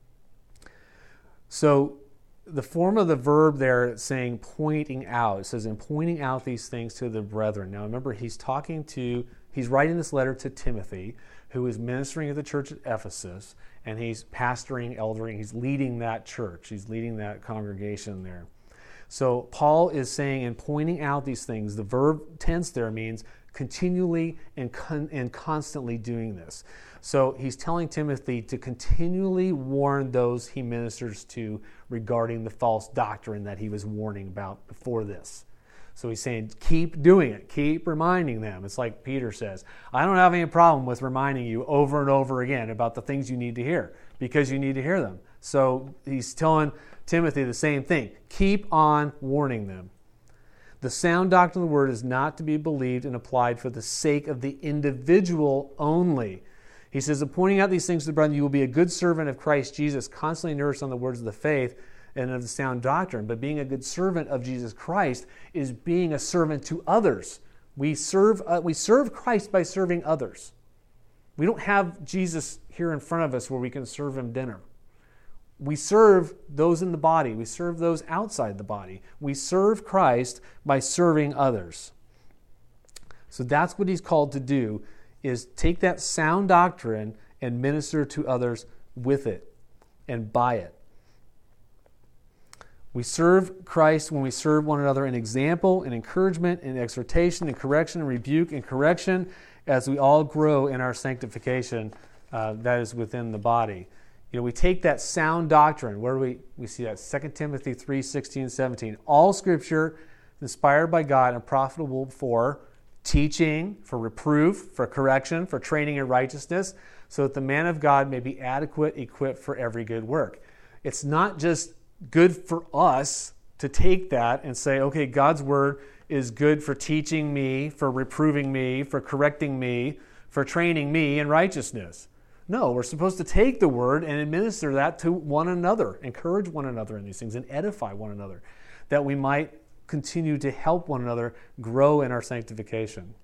So the form of the verb there saying pointing out, it says in pointing out these things to the brethren. Now remember, he's writing this letter to Timothy, who is ministering at the church at Ephesus, and he's pastoring, eldering, he's leading that church, he's leading that congregation there. So Paul is saying in pointing out these things, the verb tense there means continually and constantly doing this. So he's telling Timothy to continually warn those he ministers to regarding the false doctrine that he was warning about before this. So he's saying, keep doing it. Keep reminding them. It's like Peter says, I don't have any problem with reminding you over and over again about the things you need to hear, because you need to hear them. So he's telling Timothy the same thing. Keep on warning them. The sound doctrine of the word is not to be believed and applied for the sake of the individual only. He says, in pointing out these things to the brethren, you will be a good servant of Christ Jesus, constantly nourished on the words of the faith and of the sound doctrine. But being a good servant of Jesus Christ is being a servant to others. We serve Christ by serving others. We don't have Jesus here in front of us where we can serve Him dinner. We serve those in the body. We serve those outside the body. We serve Christ by serving others. So that's what he's called to do, is take that sound doctrine and minister to others with it and by it. We serve Christ when we serve one another in example, in encouragement, in exhortation, in correction, in rebuke, in correction, as we all grow in our sanctification that is within the body. You know, we take that sound doctrine. Where do we see that? 2 Timothy 3:16, 17. All Scripture inspired by God and profitable for teaching, for reproof, for correction, for training in righteousness, so that the man of God may be adequate, equipped for every good work. It's not just good for us to take that and say, okay, God's word is good for teaching me, for reproving me, for correcting me, for training me in righteousness. No, we're supposed to take the word and administer that to one another, encourage one another in these things, and edify one another, that we might continue to help one another grow in our sanctification.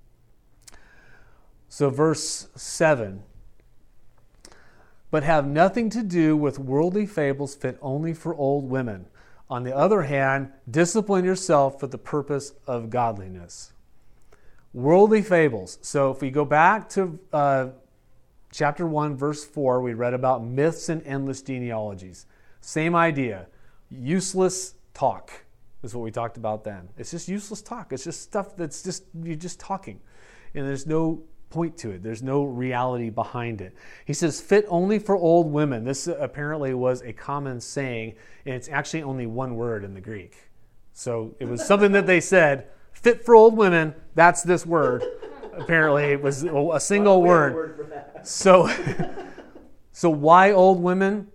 So verse 7, but have nothing to do with worldly fables fit only for old women. On the other hand, discipline yourself for the purpose of godliness. Worldly fables. So if we go back to chapter 1, verse 4, we read about myths and endless genealogies. Same idea. Useless talk is what we talked about then. It's just useless talk. It's just stuff that's just, you're just talking. And there's no point to it. There's no reality behind it. He says, fit only for old women. This apparently was a common saying, and it's actually only one word in the Greek. So it was something that they said, fit for old women, that's this word. Apparently it was a single word. So why old women?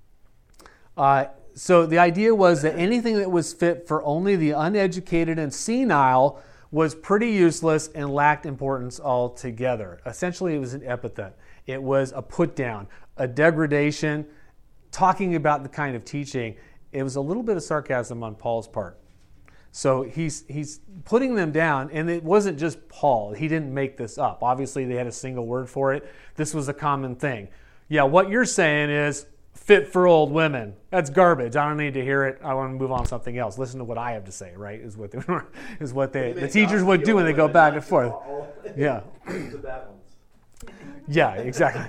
So the idea was that anything that was fit for only the uneducated and senile was pretty useless and lacked importance altogether. Essentially, it was an epithet. It was a put down, a degradation, talking about the kind of teaching. It was a little bit of sarcasm on Paul's part. So he's putting them down, and it wasn't just Paul. He didn't make this up. Obviously, they had a single word for it. This was a common thing. Yeah, what you're saying is fit for old women. That's garbage. I don't need to hear it. I want to move on to something else. Listen to what I have to say, right? Is what the teachers would do when they go back and forth. Yeah. The bad ones. Yeah, exactly.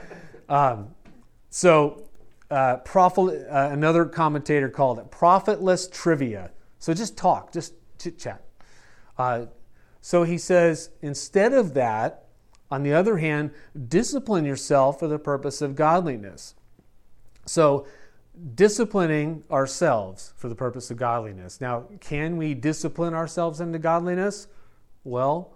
Another commentator called it profitless trivia. So just talk, just chit-chat. So he says, instead of that, on the other hand, discipline yourself for the purpose of godliness. So disciplining ourselves for the purpose of godliness. Now, can we discipline ourselves into godliness? Well,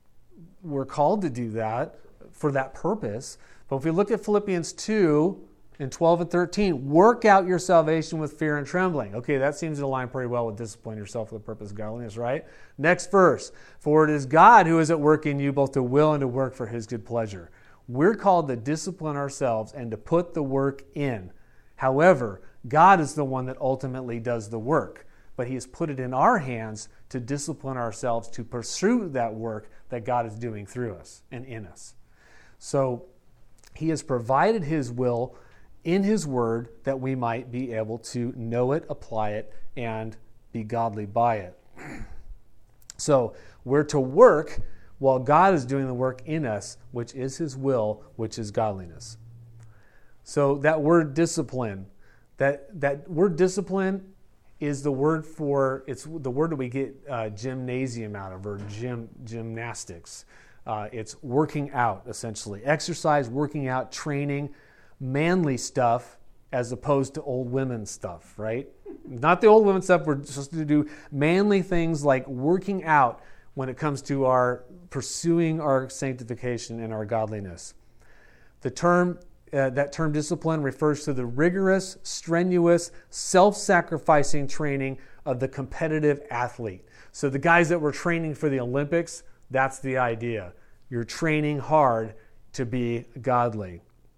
we're called to do that for that purpose. But if we look at Philippians 2, In 12 and 13, work out your salvation with fear and trembling. Okay, that seems to align pretty well with discipline yourself for the purpose of godliness, right? Next verse. For it is God who is at work in you both to will and to work for his good pleasure. We're called to discipline ourselves and to put the work in. However, God is the one that ultimately does the work. But he has put it in our hands to discipline ourselves to pursue that work that God is doing through us and in us. So he has provided his will in his word that we might be able to know it, apply it, and be godly by it. So we're to work while God is doing the work in us, which is his will, which is godliness. So that word discipline, that word discipline is the word it's the word that we get gymnasium out of, or gymnastics. It's working out, essentially. Exercise, working out, training, manly stuff as opposed to old women stuff, right? Not the old women stuff. We're supposed to do manly things like working out when it comes to our pursuing our sanctification and our godliness. That term discipline refers to the rigorous, strenuous, self-sacrificing training of the competitive athlete. So the guys that were training for the Olympics, that's the idea. You're training hard to be godly.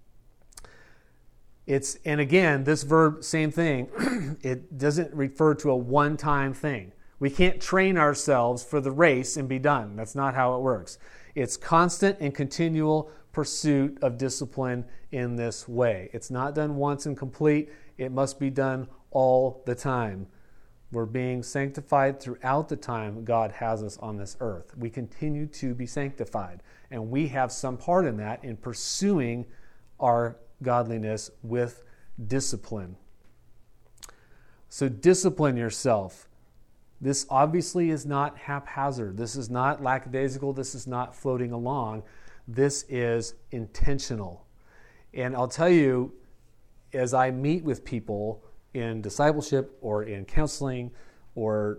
And again, this verb, same thing. It doesn't refer to a one-time thing. We can't train ourselves for the race and be done. That's not how it works. It's constant and continual pursuit of discipline in this way. It's not done once and complete. It must be done all the time. We're being sanctified throughout the time God has us on this earth. We continue to be sanctified, and we have some part in that in pursuing our godliness with discipline. So discipline yourself. This obviously is not haphazard. This is not lackadaisical. This is not floating along. This is intentional. And I'll tell you, as I meet with people in discipleship or in counseling or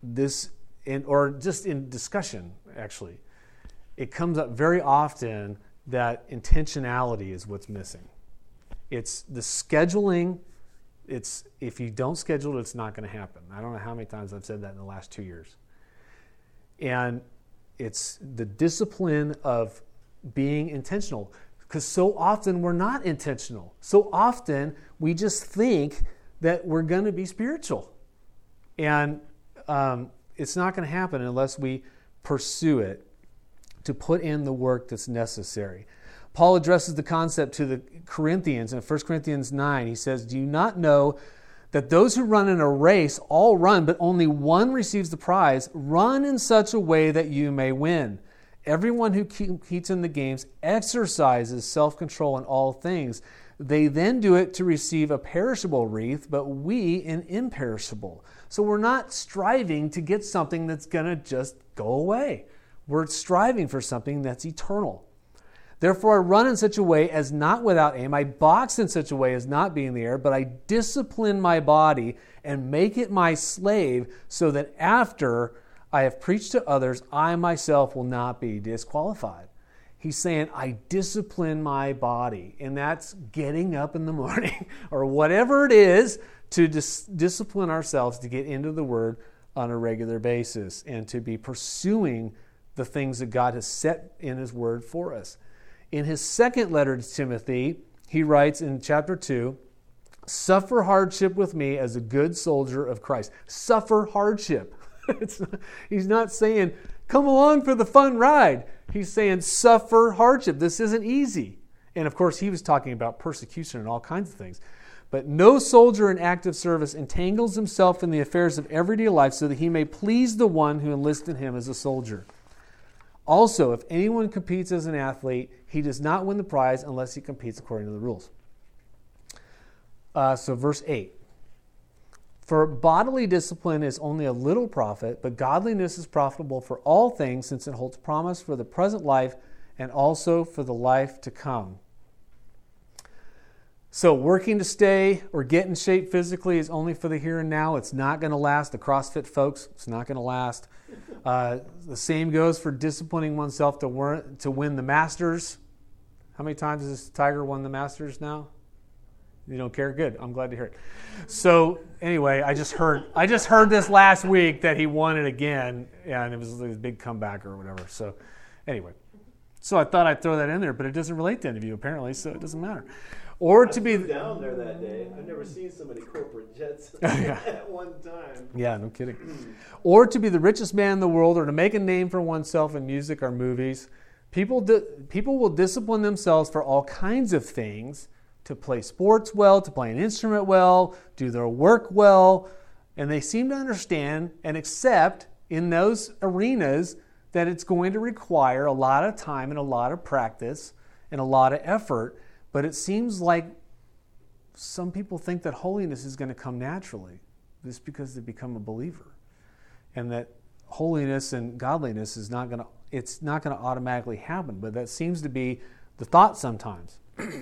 just in discussion, actually, it comes up very often that intentionality is what's missing. It's the scheduling. If you don't schedule it, it's not going to happen. I don't know how many times I've said that in the last 2 years. And it's the discipline of being intentional, because so often we're not intentional. So often we just think that we're going to be spiritual. And it's not going to happen unless we pursue it to put in the work that's necessary. Paul addresses the concept to the Corinthians in 1 Corinthians 9. He says, "Do you not know that those who run in a race all run, but only one receives the prize? Run in such a way that you may win. Everyone who competes in the games exercises self-control in all things. They then do it to receive a perishable wreath, but we an imperishable." So we're not striving to get something that's going to just go away. We're striving for something that's eternal. "Therefore I run in such a way as not without aim. I box in such a way as not being in the air, but I discipline my body and make it my slave, so that after I have preached to others, I myself will not be disqualified." He's saying, I discipline my body, and that's getting up in the morning or whatever it is to discipline ourselves to get into the Word on a regular basis and to be pursuing the things that God has set in His Word for us. In his second letter to Timothy, he writes in chapter 2, "Suffer hardship with me as a good soldier of Christ." Suffer hardship. He's not saying, come along for the fun ride. He's saying, suffer hardship. This isn't easy. And of course, he was talking about persecution and all kinds of things. "But no soldier in active service entangles himself in the affairs of everyday life so that he may please the one who enlisted him as a soldier. Also, if anyone competes as an athlete, he does not win the prize unless he competes according to the rules." So verse 8. "For bodily discipline is only a little profit, but godliness is profitable for all things, since it holds promise for the present life and also for the life to come." So working to stay or get in shape physically is only for the here and now. It's not going to last. The CrossFit folks, it's not going to last. The same goes for disciplining oneself to win the Masters. How many times has Tiger won the Masters now? You don't care? Good. I'm glad to hear it. So anyway, I just heard this last week that he won it again, and it was a big comeback or whatever. So anyway, so I thought I'd throw that in there, but it doesn't relate to any of you apparently, so it doesn't matter. Or to be down there that day. I've never seen so many corporate jets at one time. Yeah, no kidding. Or to be the richest man in the world, or to make a name for oneself in music or movies. People will discipline themselves for all kinds of things, to play sports well, to play an instrument well, do their work well, and they seem to understand and accept in those arenas that it's going to require a lot of time and a lot of practice and a lot of effort. But it seems like some people think that holiness is going to come naturally just because they become a believer, and that holiness and godliness is not going to automatically happen. But that seems to be the thought sometimes.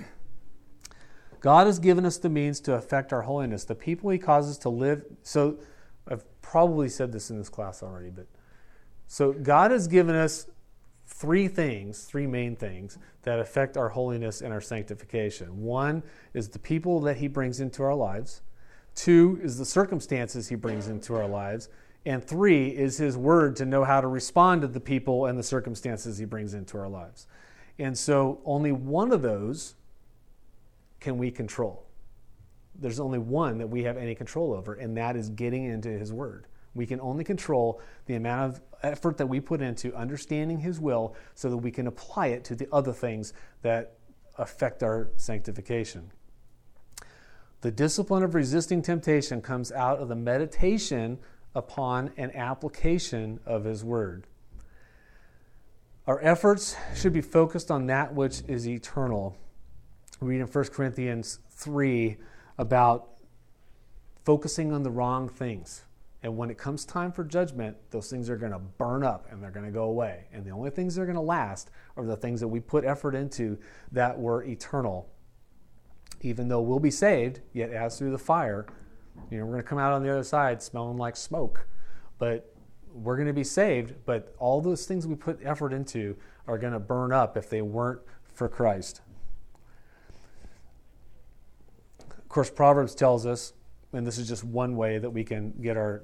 God has given us the means to affect our holiness. The people He causes to live. So I've probably said this in this class already, but so God has given us three main things that affect our holiness and our sanctification. One is the people that He brings into our lives. Two is the circumstances He brings into our lives. And three is His word to know how to respond to the people and the circumstances He brings into our lives. And so only one of those can we control. There's only one that we have any control over, and that is getting into His word. We can only control the amount of effort that we put into understanding His will so that we can apply it to the other things that affect our sanctification. The discipline of resisting temptation comes out of the meditation upon an application of His word. Our efforts should be focused on that which is eternal. We read in 1 Corinthians 3 about focusing on the wrong things. And when it comes time for judgment, those things are going to burn up and they're going to go away. And the only things that are going to last are the things that we put effort into that were eternal. Even though we'll be saved, yet as through the fire, we're going to come out on the other side smelling like smoke. But we're going to be saved, but all those things we put effort into are going to burn up if they weren't for Christ. Of course, Proverbs tells us, and this is just one way that we can get our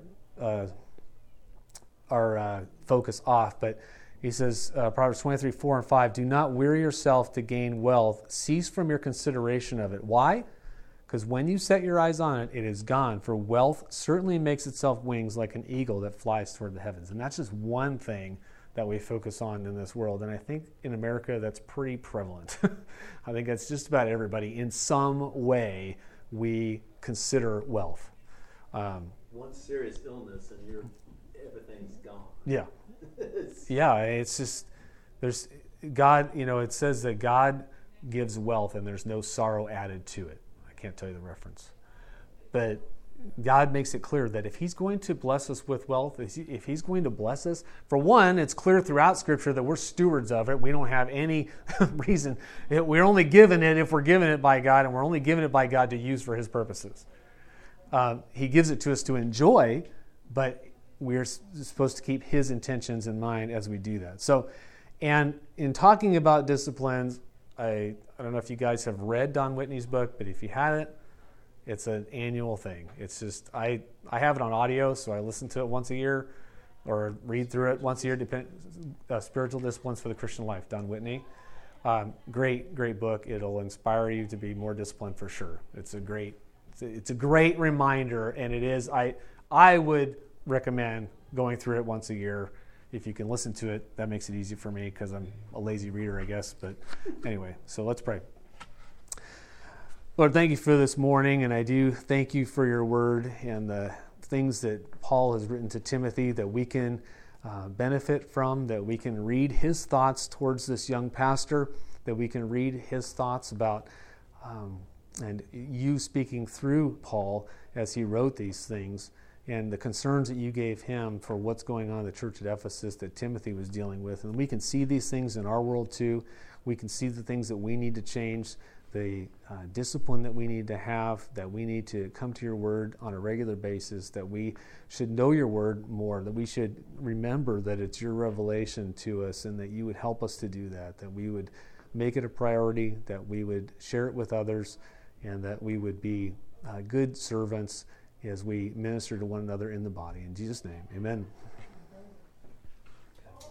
focus off, but he says, Proverbs 23, 4 and 5, do not weary yourself to gain wealth. Cease from your consideration of it. Why? Because when you set your eyes on it, it is gone. For wealth certainly makes itself wings like an eagle that flies toward the heavens. And that's just one thing that we focus on in this world. And I think in America, that's pretty prevalent. I think that's just about everybody. In some way, we consider wealth. One serious illness and everything's gone. Yeah. Yeah, it's just, there's God, it says that God gives wealth and there's no sorrow added to it. I can't tell you the reference. But God makes it clear that if He's going to bless us with wealth, if He's going to bless us, for one, it's clear throughout Scripture that we're stewards of it. We don't have any reason. We're only given it if we're given it by God, and we're only given it by God to use for His purposes. He gives it to us to enjoy, but we're supposed to keep His intentions in mind as we do that. So, and in talking about disciplines, I don't know if you guys have read Don Whitney's book, but if you haven't, it's an annual thing. It's just, I have it on audio, so I listen to it once a year or read through it once a year, Spiritual Disciplines for the Christian Life, Don Whitney. Great book. It'll inspire you to be more disciplined for sure. It's a great reminder, and it is, I would recommend going through it once a year. If you can listen to it, that makes it easy for me because I'm a lazy reader, I guess. But anyway, so let's pray. Lord, thank you for this morning, and I do thank you for your word and the things that Paul has written to Timothy that we can benefit from, that we can read his thoughts towards this young pastor, that we can read his thoughts about and you speaking through Paul as he wrote these things, and the concerns that you gave him for what's going on in the church at Ephesus that Timothy was dealing with. And we can see these things in our world too. We can see the things that we need to change, the discipline that we need to have, that we need to come to your word on a regular basis, that we should know your word more, that we should remember that it's your revelation to us and that you would help us to do that we would make it a priority, that we would share it with others, and that we would be good servants as we minister to one another in the body. In Jesus' name, amen.